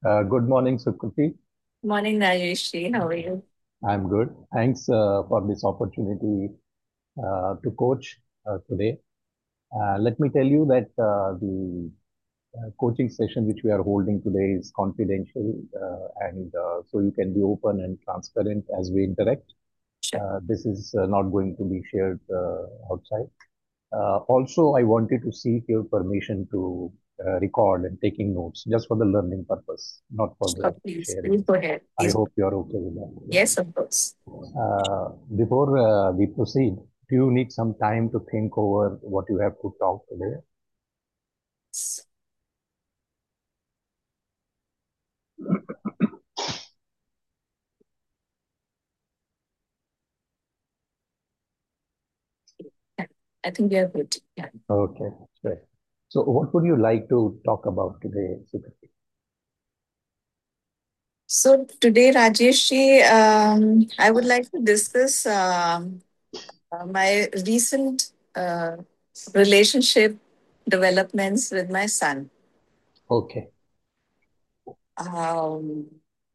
Good morning, Sukriti. Morning, Rajesh. How are you? I'm good. Thanks for this opportunity to coach today. Let me tell you that the coaching session which we are holding today is confidential, and so you can be open and transparent as we interact. Sure. This is not going to be shared outside. Also, I wanted to seek your permission to record and taking notes just for the learning purpose, not for Sure, the please. sharing. Please go ahead. I Please. hope you are okay with that. Yeah. Yes, of course. Before we proceed, do you need some time to think over what you have to talk today? Yeah, I think we are good. Yeah. Okay, sure. So, what would you like to talk about today, Sukriti? So today, Rajesh, I would like to discuss my recent relationship developments with my son. Okay, Um,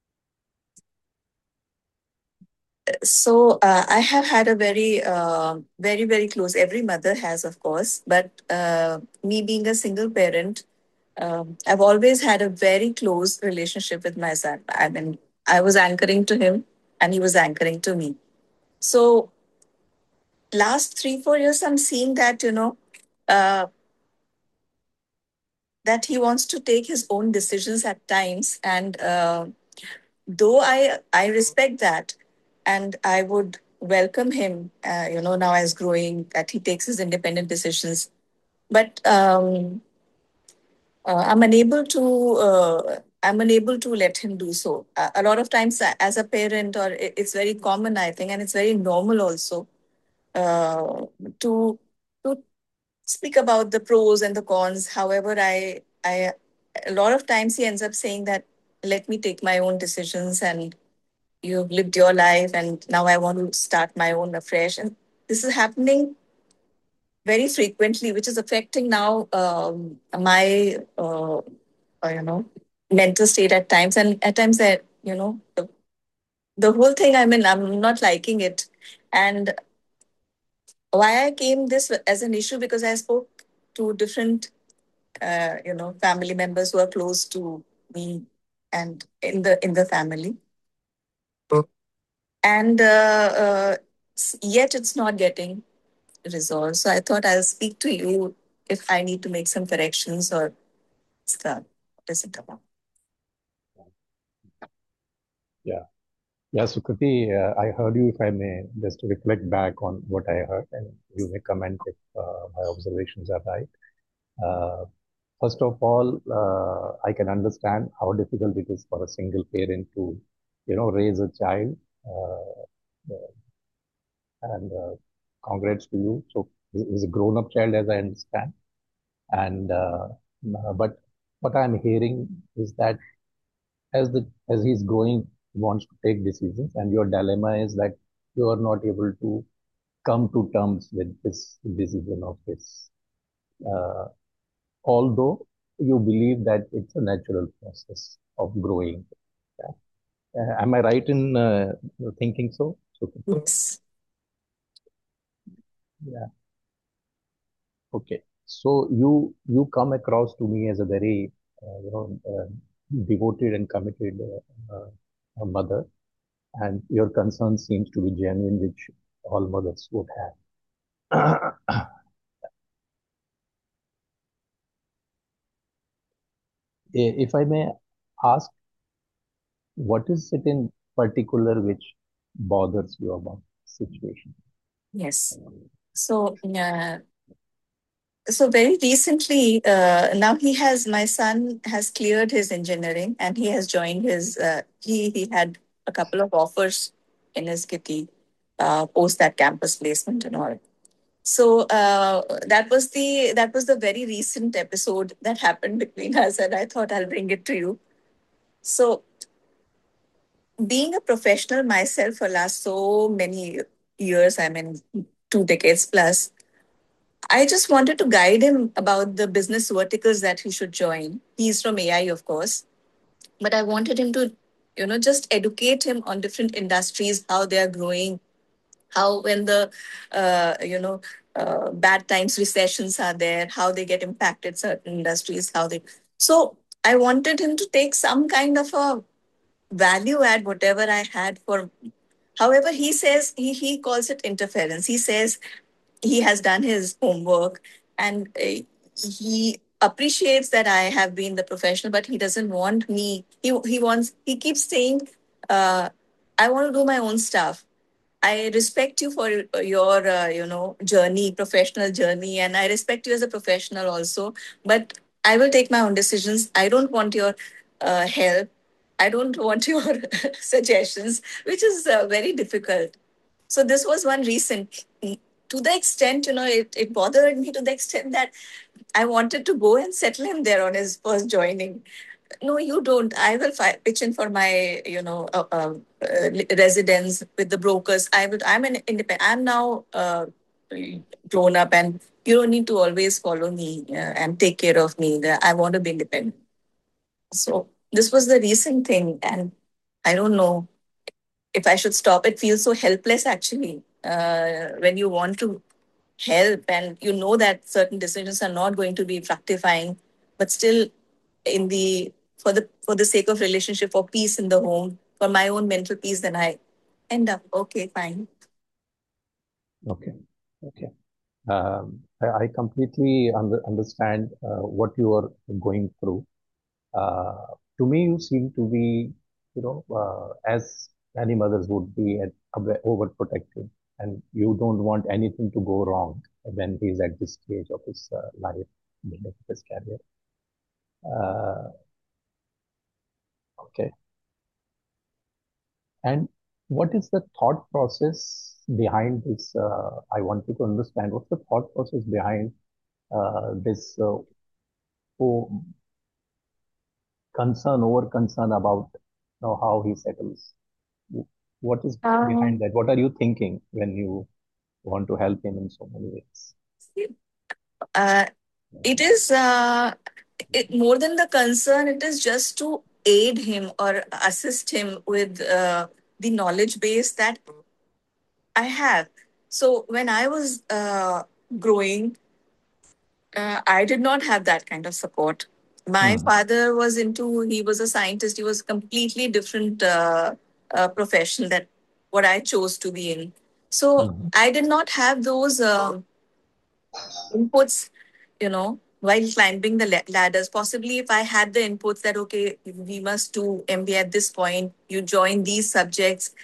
so I have had a very close. Every mother has, of course, but me being a single parent, I've always had a very close relationship with my son. I mean, I was anchoring to him, and he was anchoring to me. So last 3 4 years, I'm seeing that uh, that he wants to take his own decisions at times, and though I respect that, and I would welcome him, now as growing, that he takes his independent decisions. But I'm unable to let him do so. A lot of times, as a parent, or it's very common, I think, and it's very normal also uh, to to speak about the pros and the cons. However, I a lot of times he ends up saying that, let me take my own decisions, and you've lived your life, and now I want to start my own afresh. And this is happening very frequently, which is affecting now my mental state at times, and at times that the whole thing. I mean, I'm not liking it, and why I came this as an issue, because I spoke to different family members who are close to me and in the family, and yet it's not getting resolved. So I thought I'll speak to you if I need to make some corrections or stuff. What is it about? yeah. Yeah, Sukriti, I heard you, if I may just reflect back on what I heard, and you may comment if my observations are right. Uh, First of all, I can understand how difficult it is for a single parent to, raise a child. Uh, and congrats to you. So he's a grown-up child, as I understand. And but what I'm hearing is that as he's growing, he wants to take decisions, and your dilemma is that you are not able to come to terms with this decision of his. Uh, Although you believe that it's a natural process of growing. Yeah. Am I right in thinking so? So, Yes. yeah. Okay. So you come across to me as a very devoted and committed mother, and your concern seems to be genuine, which all mothers would have. If I may ask, what is it in particular which bothers you about the situation? Yes. So very recently, now my son has cleared his engineering, and he has joined he had a couple of offers in his kitty post that campus placement and all. So that was the very recent episode that happened between us, and I thought I'll bring it to you. So, being a professional myself for last so many years, I mean 2 decades plus, I just wanted to guide him about the business verticals that he should join. He's from AI, of course. but I wanted him to, just educate him on different industries, how they are growing, how when the bad times, recessions are there, how they get impacted, certain industries, how they. So I wanted him to take some kind of a value add whatever I had for. However, he says he calls it interference. He says he has done his homework, and he appreciates that I have been the professional, but he doesn't want me. He keeps saying, I want to do my own stuff. I respect you for your journey, professional journey, and I respect you as a professional also. But I will take my own decisions. I don't want your help. I don't want your suggestions, which is very difficult. So this was one reason. To the extent, it bothered me to the extent that I wanted to go and settle him there on his first joining. No, you don't. I will pitch in for my, residence with the brokers. I'm an independent. I'm now grown up, and you don't need to always follow me and take care of me. I want to be independent. So this was the recent thing, and I don't know if I should stop. It feels so helpless, actually, when you want to help and you know that certain decisions are not going to be fructifying, but still, in the for the sake of relationship, for peace in the home, for my own mental peace, then I end up okay, fine. Okay. Okay. I completely understand what you are going through. Uh, to me, you seem to be, as many mothers would be, overprotective, and you don't want anything to go wrong when he's at this stage of his life, building up his career. Uh, okay. And what is the thought process behind this? I wanted to understand what's the thought process behind this oh, concern, over concern about how he settles. What is behind Um, that? What are you thinking when you want to help him in so many ways? uh, it is more than the concern. It is just to aid him or assist him with the knowledge base that I have. So when I was growing, I did not have that kind of support. My Hmm. father was he was a scientist. He was completely different profession that what I chose to be in. So Hmm. I did not have those inputs, while climbing the ladders. Possibly, if I had the inputs that, okay, we must do MBA at this point, you join these subjects,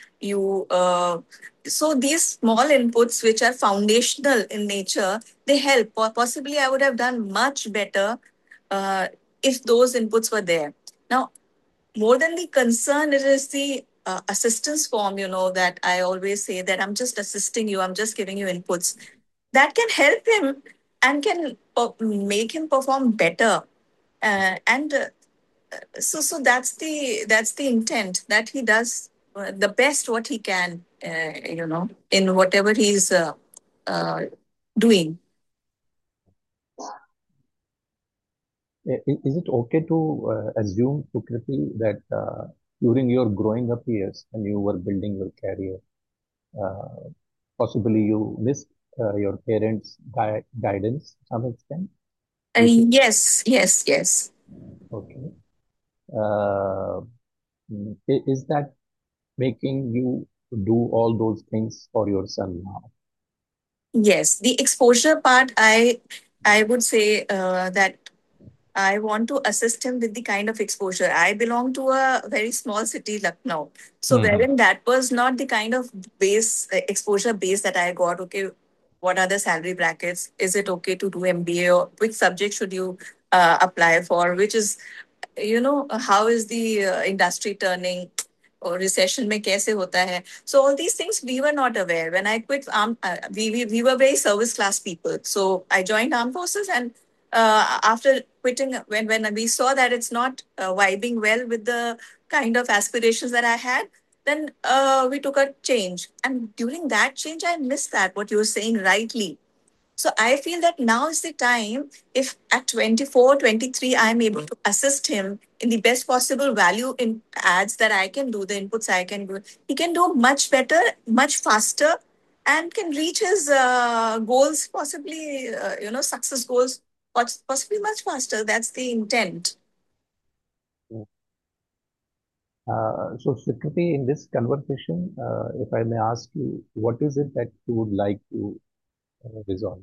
so these small inputs, which are foundational in nature, they help. Possibly, I would have done much better uh, if those inputs were there. Now, more than the concern, it is the assistance form, that I always say that I'm just assisting you, I'm just giving you inputs that can help him and can make him perform better. And so that's the intent, that he does the best what he can, in whatever he's uh, doing. Is it okay to assume, Sukriti, that during your growing up years, when you were building your career, uh, possibly you missed your parents' guidance to some extent? You think? Yes, yes, yes. Okay. Uh, is that making you do all those things for your son now? Yes, the exposure part, I would say that I want to assist him with the kind of exposure. I belong to a very small city, Lucknow. So, Hmm. wherein that was not the kind of exposure base that I got. Okay, what are the salary brackets? Is it okay to do MBA? Or which subject should you apply for? Which is, how is the industry turning? Or recession में कैसे होता है? So all these things we were not aware. When I quit we were very service class people. So I joined armed forces, and after quitting, when we saw that it's not vibing well with the kind of aspirations that I had, then we took a change. And during that change, I missed that what you were saying rightly. So I feel that now is the time, if at 24, 23, I'm able to assist him in the best possible value in ads that I can do, the inputs I can do, he can do much better, much faster, and can reach his goals, possibly, success goals, possibly much faster. That's the intent. So, Sukriti, in this conversation, if I may ask you, what is it that you would like to resolve?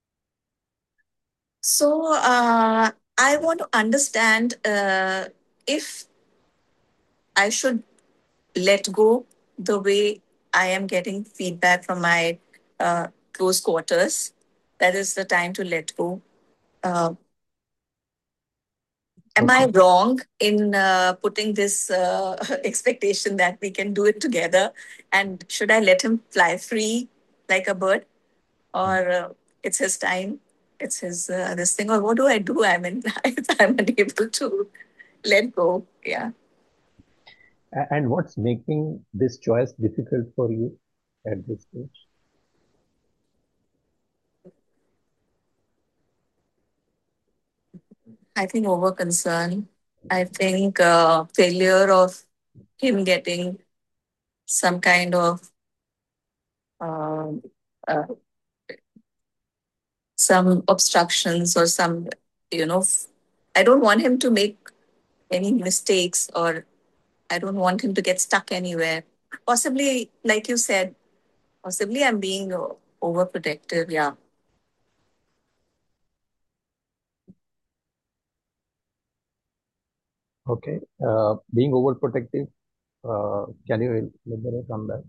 So I want to understand if I should let go the way I am getting feedback from my close quarters. That is the time to let go. Uh, am I Okay. wrong in putting this expectation that we can do it together? And should I let him fly free like a bird? Or it's his time? It's his this thing? Or what do I do? I mean, if I'm unable to let go. Yeah. And what's making this choice difficult for you at this stage? I think over concern. I think failure of him getting some kind of um, uh, some obstructions or some, you know, I don't want him to make any mistakes, or I don't want him to get stuck anywhere. Possibly, like you said, possibly I'm being overprotective. Yeah. Okay. Being overprotective, can you elaborate on that?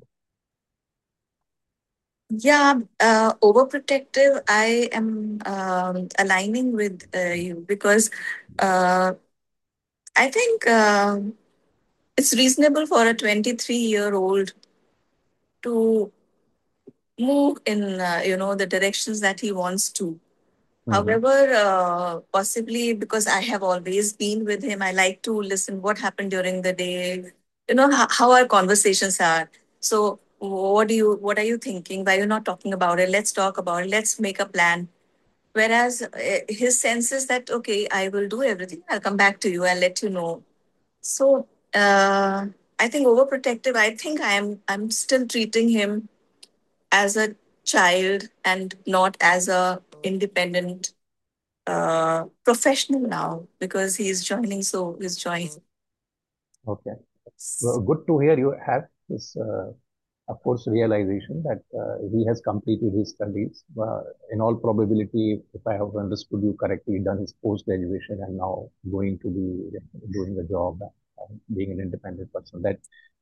Yeah, overprotective. I am aligning with you because uh, I think it's reasonable for a 23-year-old to move in, the directions that he wants to. Hmm. However, possibly because I have always been with him, I like to listen what happened during the day. You know how our conversations are. So, what are you thinking? Why are you not talking about it? Let's talk about it. Let's make a plan. Whereas his sense is that okay, I will do everything. I'll come back to you. I'll let you know. So I think overprotective. I think I'm still treating him as a child and not as a independent professional now because he's joining. So he's joining. Okay. Well, good to hear you have this, of course, realization that he has completed his studies. In all probability, if I have understood you correctly, done his post graduation and now going to be doing a job, being an independent person. That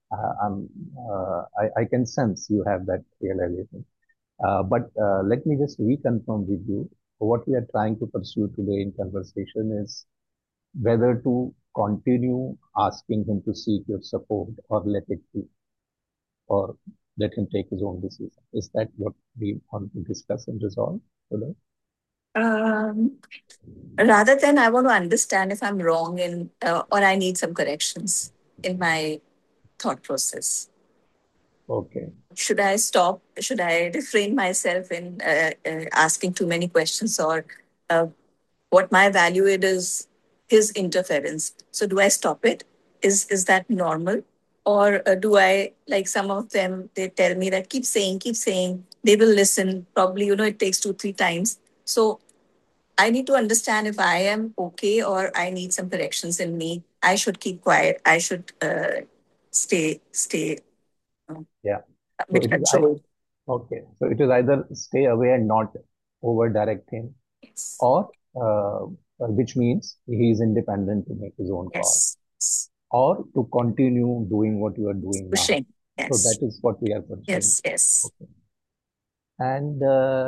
I can sense you have that realization. But let me just reconfirm with you what we are trying to pursue today in conversation is whether to continue asking him to seek your support or let it be, or let him take his own decision. Is that what we want to discuss and resolve today? Um, Rather than I want to understand if I'm wrong in or I need some corrections in my thought process. Okay. Should I stop? Should I refrain myself in asking too many questions, or uh, what my value it is his interference? So do I stop it? Is that normal, or do I, like some of them? They tell me that keep saying. They will listen. Probably it takes 2 3 times. So I need to understand if I am okay or I need some corrections in me. I should keep quiet. I should stay a Yeah. So bit it is I controlled. okay. So it is either stay away and not over direct him, Yes. or which means he is independent to make his own call, Yes. or to continue doing what you are doing now. Pushing. So that Yes. is what we are pursuing. Yes. Yes. Okay. And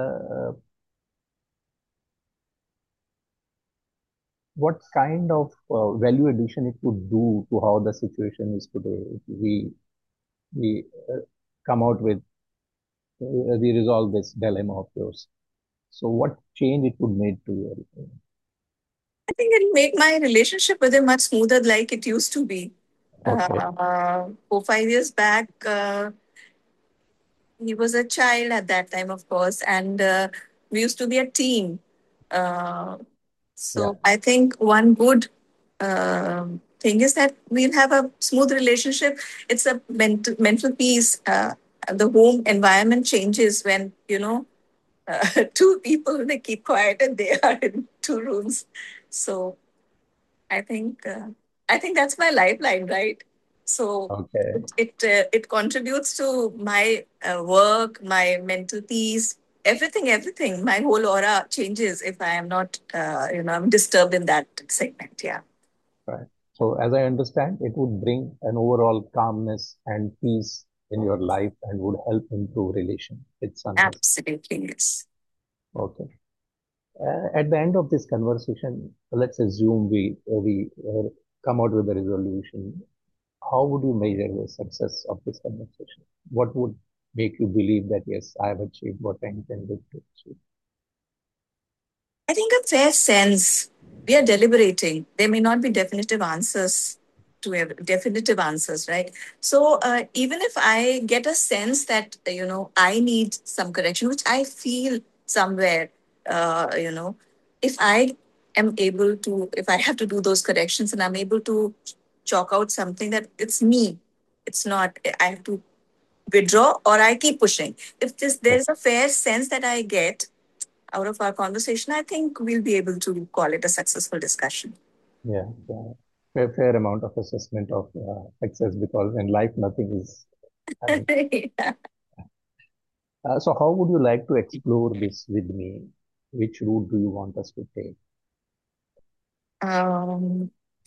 what kind of value addition it would do to how the situation is today if we come out with we resolve this dilemma of yours. So what change it would make to you? I think it'll make my relationship with him much smoother like it used to be. Okay. 4 5 years back, he was a child at that time, of course, and We used to be a team. Uh, Yeah. so I think one good thing is that we'll have a smooth relationship. It's a mental peace. The home environment changes when, two people, they keep quiet and they are in two rooms. So I think I think that's my lifeline, right? So Okay. it contributes to my work, my mental peace, everything. My whole aura changes if I am not, I'm disturbed in that segment. Yeah, Right. So as I understand, it would bring an overall calmness and peace in your life and would help improve relation with someone. absolutely yes. Okay. At the end of this conversation, let's assume we come out with a resolution. How would you measure the success of this conversation? What would make you believe that yes, I have achieved what I intended to achieve? I think a fair sense. We are deliberating. There may not be definitive answers definitive answers, right? So even if I get a sense that I need some correction, which I feel somewhere, if I am able to, if I have to do those corrections and I'm able to chalk out something that it's me, it's not. I have to withdraw or I keep pushing. If there Yeah, is a fair sense that I get out of our conversation, I think we'll be able to call it a successful discussion. yeah, yeah. Fair amount of assessment of success because in life nothing is. I mean, Yeah. so how would you like to explore this with me? Which route do you want us to take? Um,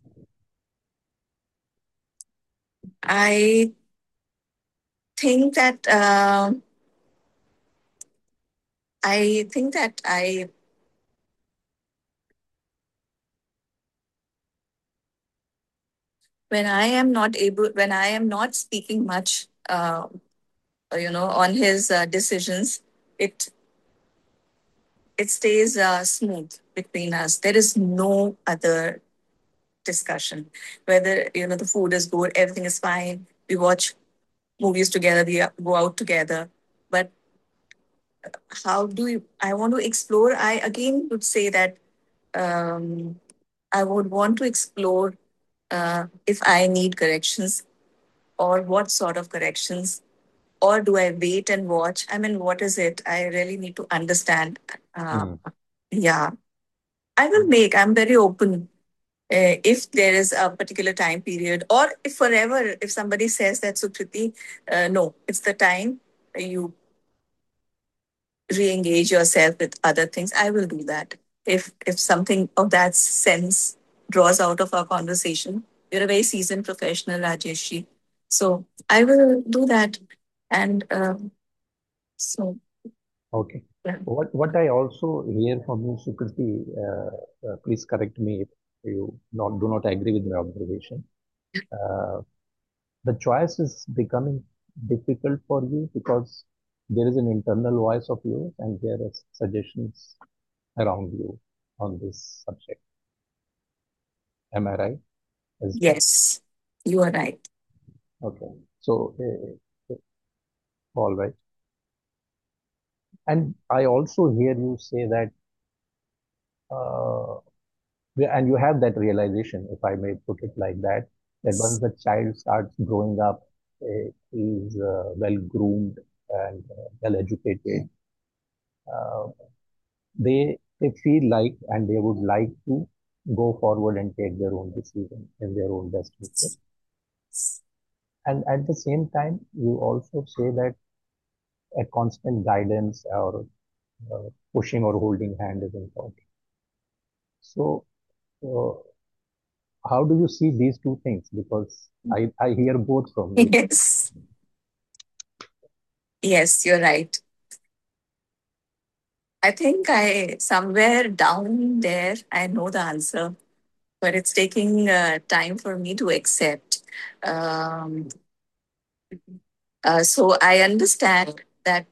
I think that I think that I when I am not speaking much, on his decisions, it it stays smooth between us. There is no other discussion. Whether the food is good, everything is fine. We watch movies together, we go out together. But how do you, I want to explore? I again would say that um, I would want to explore if I need corrections or what sort of corrections, or do I wait and watch? I mean, what is it? I really need to understand. Uh, Hmm. yeah, I will make, I'm very open. If there is a particular time period, or if forever, if somebody says that, Sukriti, no, it's the time you re-engage yourself with other things, I will do that. If something of that sense draws out of our conversation, you're a very seasoned professional, Rajesh. So I will do that. And so Okay. yeah. What I also hear from you, Sukriti, please correct me if you not do not agree with my observation. Uh, the choice is becoming difficult for you because there is an internal voice of yours and there are suggestions around you on this subject. Am I right? Is that Yes, you are right. okay? So, all right. And I also hear you say that, uh, and you have that realization, if I may put it like that, that once the child starts growing up, is well groomed and well educated, uh, they feel like and they would like to go forward and take their own decision in their own best interest. And at the same time, you also say that a constant guidance or pushing or holding hand is important. So, uh, how do you see these two things? Because I hear both from you. Yes, yes, you're right. I think I somewhere down there I know the answer, but it's taking time for me to accept. Um, so I understand that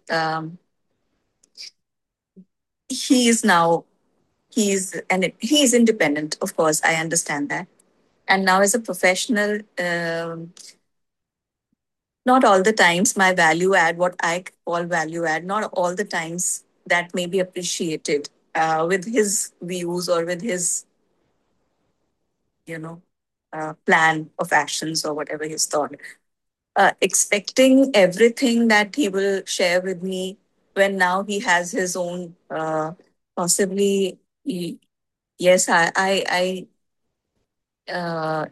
he is now he's independent. Of course, I understand that. And now, as a professional, not all the times my value add, what I call value add, not all the times. that may be appreciated with his views or with his, you know, plan of actions or whatever his thought. Expecting everything that he will share with me when now he has his own, possibly, yes, uh,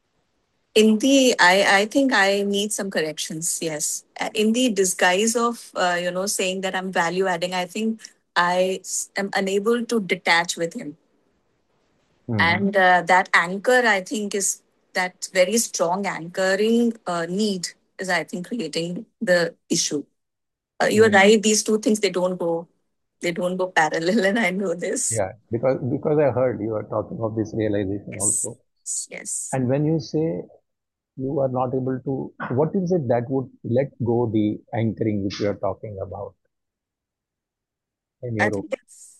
I think I need some corrections. Yes, in the disguise of saying that I'm value adding, I think am unable to detach with him, Hmm. and that anchor, I think, is that very strong anchoring need is, I think, creating the issue. You're Hmm. right; these two things they don't go parallel, and I know this. Yeah, because I heard you are talking of this realization Yes, also. yes. And when you say you are not able to, what is it that would let go the anchoring which you are talking about in I your think opinion?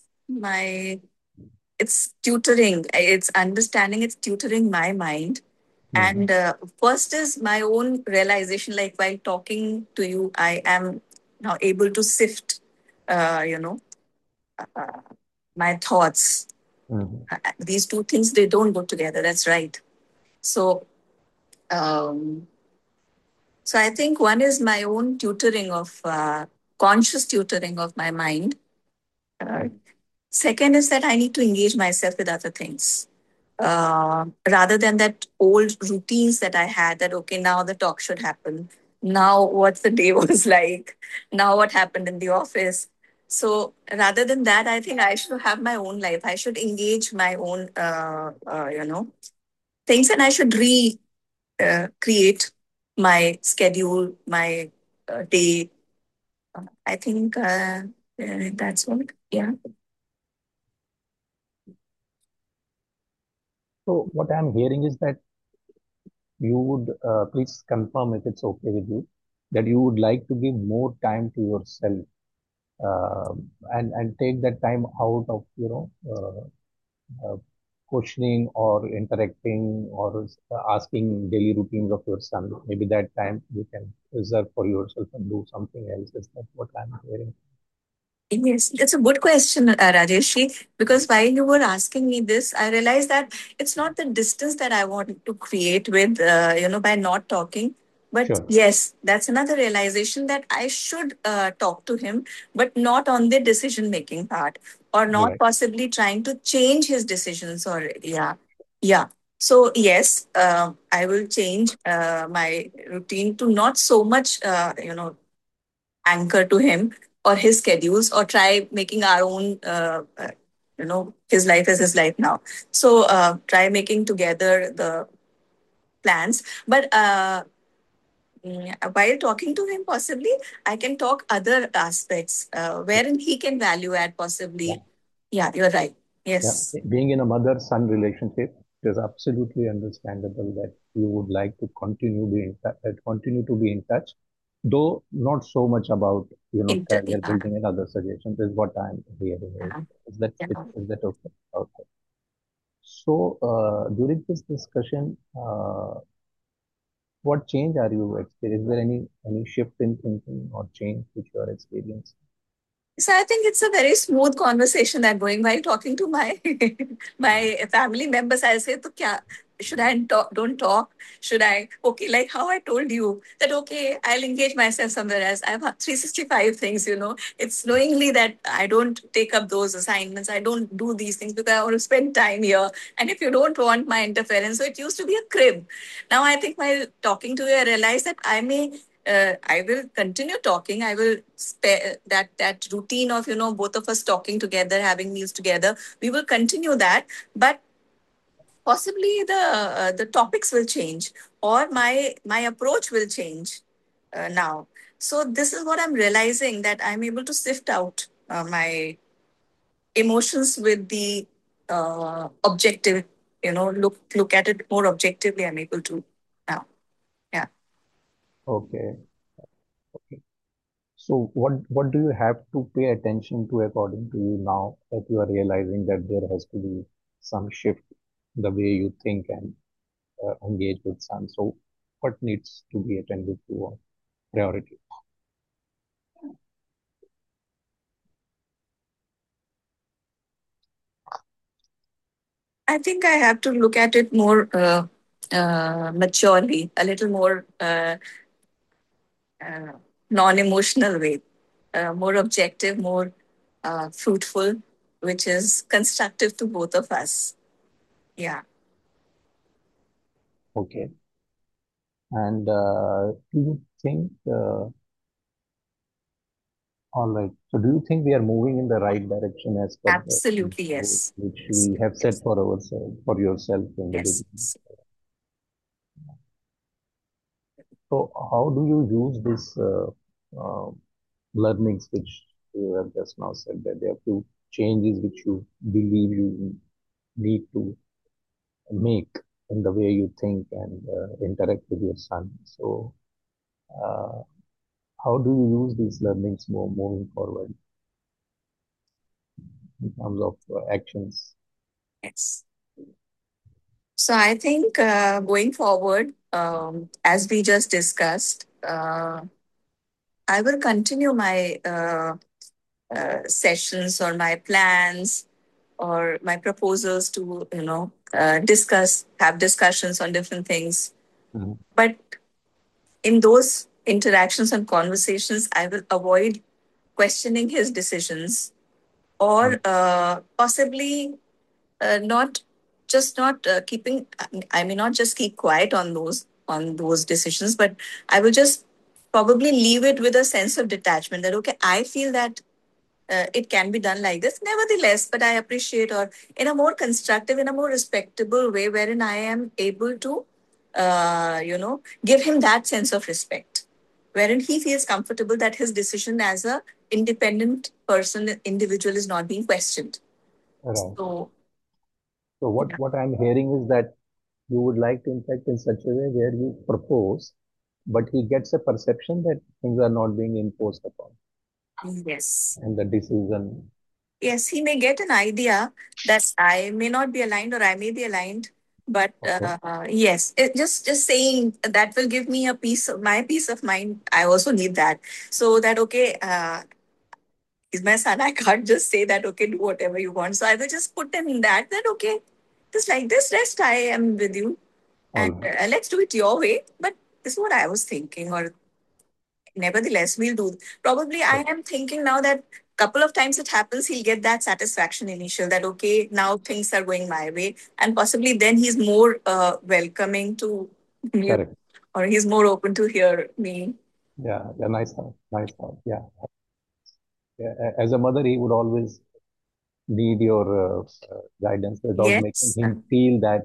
it's tutoring. It's understanding. It's tutoring my mind. Hmm. And first is my own realization. Like while talking to you, I am now able to sift, uh, you know, uh, my thoughts. Hmm. These two things, they don't go together. That's right. So, um, so I think one is my own tutoring of conscious tutoring of my mind. Uh, Second is that I need to engage myself with other things rather than that old routines that I had. That okay, now the talk should happen. Now what the day was like. Now what happened in the office. So rather than that, I think I should have my own life. I should engage my own, things, and I should create my schedule, my day. I think that's what. Yeah. So what I'm hearing is that you would please confirm if it's okay with you that you would like to give more time to yourself uh, and take that time out of questioning or interacting or asking daily routines of your son. Maybe that time you can reserve for yourself and do something else. Is that what I'm hearing? Yes, that's a good question, Rajesh. Because while you were asking me this, I realized that it's not the distance that I want to create with, by not talking. But Sure, yes, that's another realization that I should talk to him, but not on the decision making part, or not right. possibly trying to change his decisions. Or yeah, yeah. So yes, I will change my routine to not so much, anchor to him or his schedules, or try making our own, his life as his life now. So try making together the plans. But while talking to him, possibly I can talk other aspects wherein he can value add, Yeah. possibly. Yeah, you're right. Yeah, Yes. being in a mother-son relationship, it is absolutely understandable that you would like to continue to be in touch, though not so much about career Yeah. building and other suggestions. Is what I'm hearing. Yeah. Is that okay? Okay. So during this discussion, what change are you experiencing? Is there any shift in thinking or change which you are experiencing? So I think it's a very smooth conversation that going while talking to my my family members. I say, "To kya should I talk? Don't talk. Should I? Okay, like how I told you that. Okay, I'll engage myself somewhere else. I have 365 things. It's knowingly that I don't take up those assignments. I don't do these things because I want to spend time here. And if you don't want my interference, so it used to be a crib. Now I think while talking to you, I realize that I will continue talking. I will spare that routine of both of us talking together, having meals together. We will continue that, but possibly the topics will change, or my approach will change now. So this is what I'm realizing, that I'm able to sift out my emotions with the objective. Look at it more objectively. I'm able to now. Yeah. Okay. Okay. So what do you have to pay attention to according to you now that you are realizing that there has to be some shift the way you think and engage with sun? So what needs to be attended to or priority? I think I have to look at it more maturely, a little more uh, non-emotional way, more objective, more fruitful, which is constructive to both of us. Yeah, Okay. And do you think, all right, so do you think we are moving in the right direction as per the absolutely goal yes. which we have set for ourselves, for yourself in the Yes. beginning? So how do you use this learnings which you have just now said that there are few changes which you believe you need to make in the way you think and interact with your son. So uh, how do you use these learnings more moving forward in terms of actions? Yes. So I think going forward, as we just discussed, I will continue my sessions or my plans or my proposals to, have discussions on different things. Mhm. But in those interactions and conversations, I will avoid questioning his decisions Mhm. or possibly not not keeping. I may not just keep quiet on those decisions, but I will just probably leave it with a sense of detachment that okay, I feel that it can be done like this. Nevertheless, but I appreciate, or in a more constructive, in a more respectable way, wherein I am able to, give him that sense of respect, wherein he feels comfortable that his decision as a independent person, individual, is not being questioned. Right. So, So what I'm hearing is that you would like to interact in such a way where you propose, but he gets a perception that things are not being imposed upon, yes. and the decision. Yes, he may get an idea that I may not be aligned or I may be aligned, but Okay. yes, just saying that will give me a my peace of mind. I also need that, so that okay, he's my son. I can't just say that okay, do whatever you want. So I will just put him in that okay, just like this, rest. I am with you, All and right. let's do it your way. But this is what I was thinking, or nevertheless we'll do. Probably I Sure. am thinking now that couple of times it happens, he'll get that satisfaction initial that okay, now things are going my way, and possibly then he's more welcoming to you, Correct. or he's more open to hear me. Yeah. Yeah. Nice thought. Nice thought. Yeah. Yeah. As a mother, he would always need your guidance without making Yes, him feel that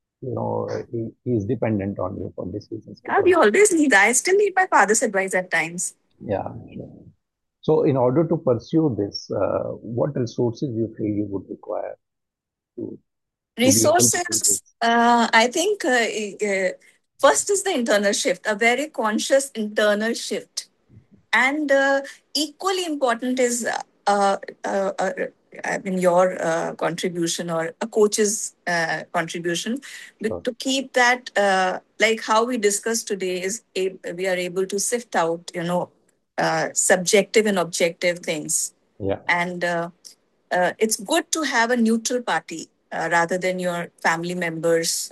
he is dependent on you for decisions yeah, we because always need. I still need my father's advice at times. yeah. Sure. So in order to pursue this, what resources you feel you would require to to be able to do Resources, this? I think first is the internal shift, a very conscious internal shift. And equally important is, uh, uh, I mean, your contribution or a coach's contribution Sure. to keep that, like how we discussed today, we are able to sift out, subjective and objective things. Yeah. And it's good to have a neutral party rather than your family members,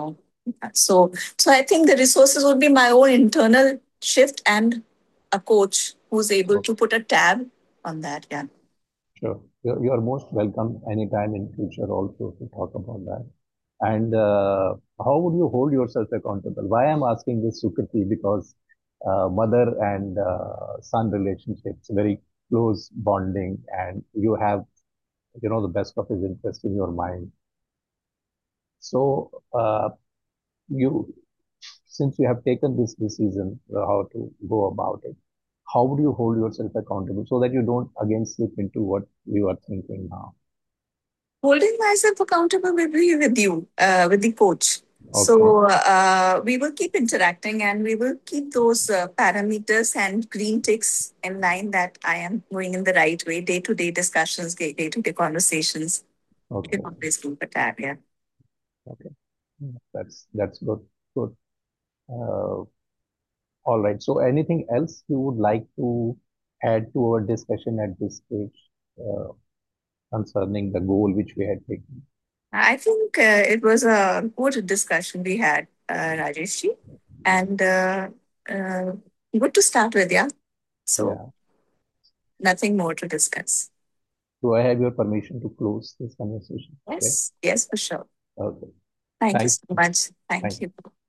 so I think the resources would be my own internal shift and a coach who's able Okay. to put a tab on that. Yeah. Sure. You're most welcome anytime in future also to talk about that. And how would you hold yourself accountable? Why I'm asking this, Sukriti, because mother and son relationships, very close bonding, and you have, the best of his interest in your mind. So you, since you have taken this decision, how to go about it, how would you hold yourself accountable so that you don't again slip into what you are thinking now? Holding myself accountable will be with you, with the coach. Okay. So we will keep interacting and we will keep those parameters and green ticks in line that I am going in the right way, day to day discussions, day to day conversations. You can Okay. always do a tab, yeah. Okay. That's good. Good. Uh, all right. So anything else you would like to add to our discussion at this stage concerning the goal which we had taken? I think it was a good discussion we had, Rajesh ji, and uh, good to start with, yeah. So Yeah. nothing more to discuss. Do I have your permission to close this conversation today? Yes, yes, for sure. Okay. Thank you Thank so much. Thank thank you.